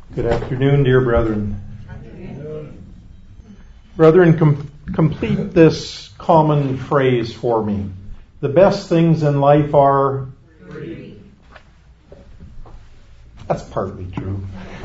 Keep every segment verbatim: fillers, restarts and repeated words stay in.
Good afternoon, dear brethren. Brethren, com- complete this common phrase for me. The best things in life are free. That's partly true.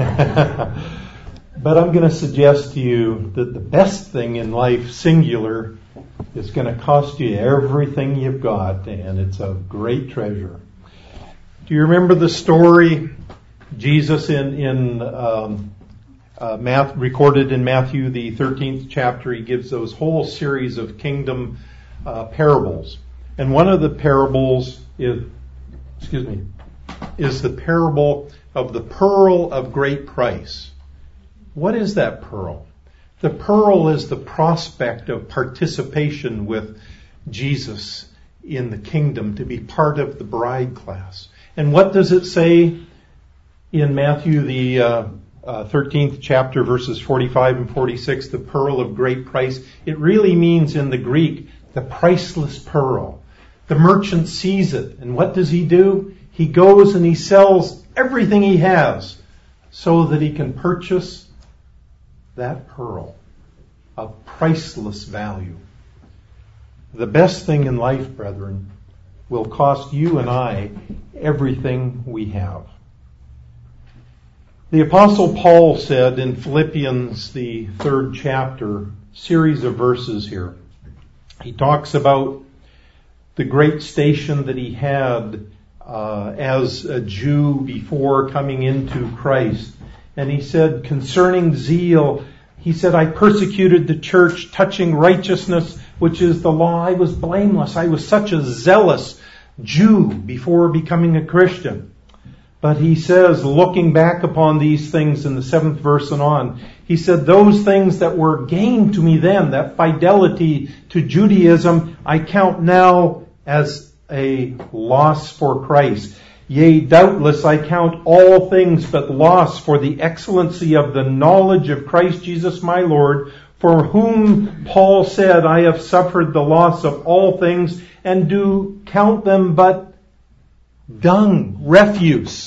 But I'm going to suggest to you that the best thing in life, singular, is going to cost you everything you've got, and it's a great treasure. Do you remember the story Jesus in in um, uh, Math, recorded in Matthew the thirteenth chapter? He gives those whole series of kingdom uh, parables, and one of the parables is, excuse me, is the parable of the pearl of great price. What is that pearl? The pearl is the prospect of participation with Jesus in the kingdom, to be part of the bride class. And what does it say in Matthew the uh, uh, thirteenth chapter, verses forty-five and forty-six, the pearl of great price? It really means in the Greek, the priceless pearl. The merchant sees it, and what does he do? He goes and he sells everything he has so that he can purchase that pearl of priceless value. The best thing in life, brethren, will cost you and I everything we have. The Apostle Paul said in Philippians, the third chapter, series of verses here, he talks about the great station that he had uh, as a Jew before coming into Christ. And he said, concerning zeal, he said, I persecuted the church, touching righteousness, which is the law. I was blameless. I was such a zealous Jew before becoming a Christian. But he says, looking back upon these things in the seventh verse and on, he said, those things that were gained to me then, that fidelity to Judaism, I count now as a loss for Christ. Yea, doubtless I count all things but loss for the excellency of the knowledge of Christ Jesus my Lord, for whom Paul said, I have suffered the loss of all things, and do count them but dung, refuse,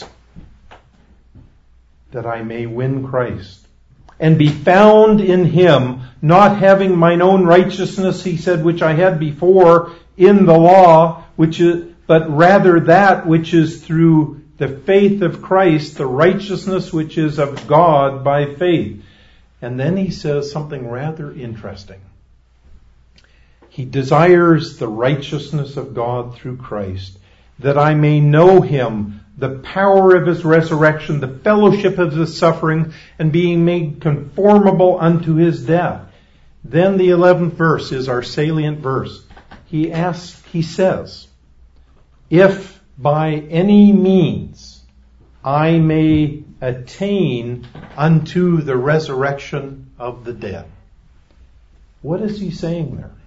that I may win Christ, and be found in Him, not having mine own righteousness, he said, which I had before in the law, which is, but rather that which is through the faith of Christ, the righteousness which is of God by faith. And then he says something rather interesting. He desires the righteousness of God through Christ, that I may know Him, the power of His resurrection, the fellowship of His suffering, and being made conformable unto His death. Then the eleventh verse is our salient verse. He asks, he says, if by any means I may attain unto the resurrection of the dead. What is he saying there?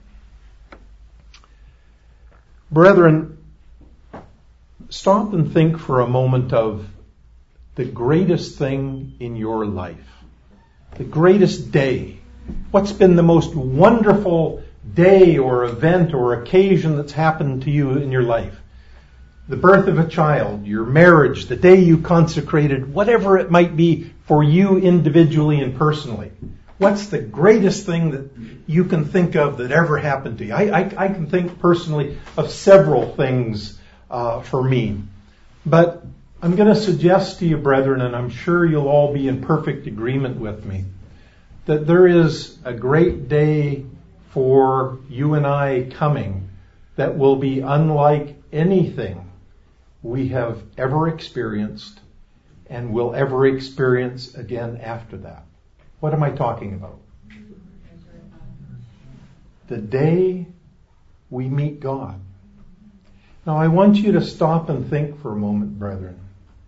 Brethren, stop and think for a moment of the greatest thing in your life. The greatest day. What's been the most wonderful day or event or occasion that's happened to you in your life? The birth of a child, your marriage, the day you consecrated, whatever it might be for you individually and personally. What's the greatest thing that you can think of that ever happened to you? I, I, I can think personally of several things uh, for me. But I'm going to suggest to you, brethren, and I'm sure you'll all be in perfect agreement with me, that there is a great day for you and I coming that will be unlike anything we have ever experienced and will ever experience again after that. What am I talking about? The day we meet God. Now I want you to stop and think for a moment, brethren.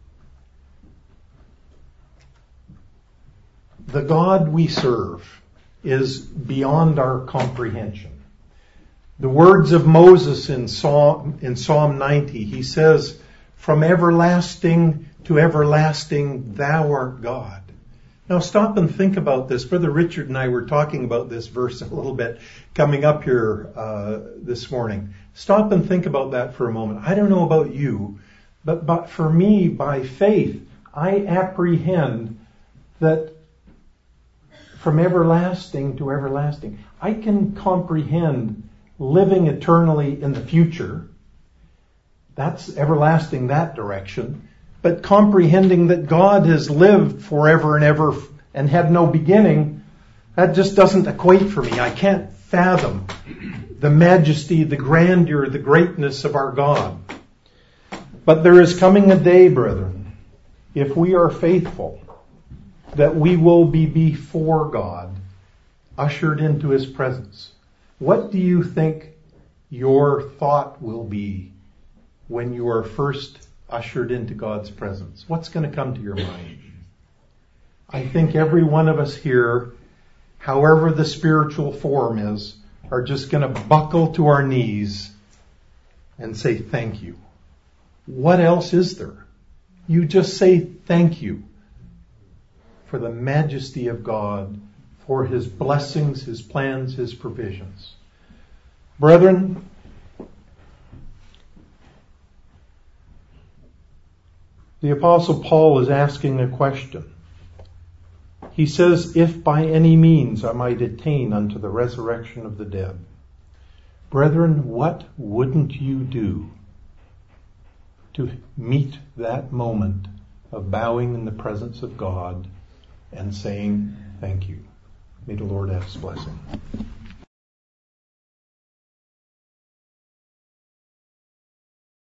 The God we serve is beyond our comprehension. The words of Moses in Psalm, in Psalm ninety, he says, from everlasting to everlasting, thou art God. Now stop and think about this. Brother Richard and I were talking about this verse a little bit coming up here uh, this morning. Stop and think about that for a moment. I don't know about you, but, but for me, by faith, I apprehend that from everlasting to everlasting, I can comprehend living eternally in the future. That's everlasting, that direction. But comprehending that God has lived forever and ever and had no beginning, that just doesn't equate for me. I can't fathom the majesty, the grandeur, the greatness of our God. But there is coming a day, brethren, if we are faithful, that we will be before God, ushered into His presence. What do you think your thought will be when you are first ushered into God's presence? What's going to come to your mind? I think every one of us here, however the spiritual form is, are just going to buckle to our knees and say thank you. What else is there? You just say thank you for the majesty of God, for His blessings, His plans, His provisions. Brethren, the Apostle Paul is asking a question. He says, if by any means I might attain unto the resurrection of the dead. Brethren, what wouldn't you do to meet that moment of bowing in the presence of God and saying thank you? May the Lord have His blessing.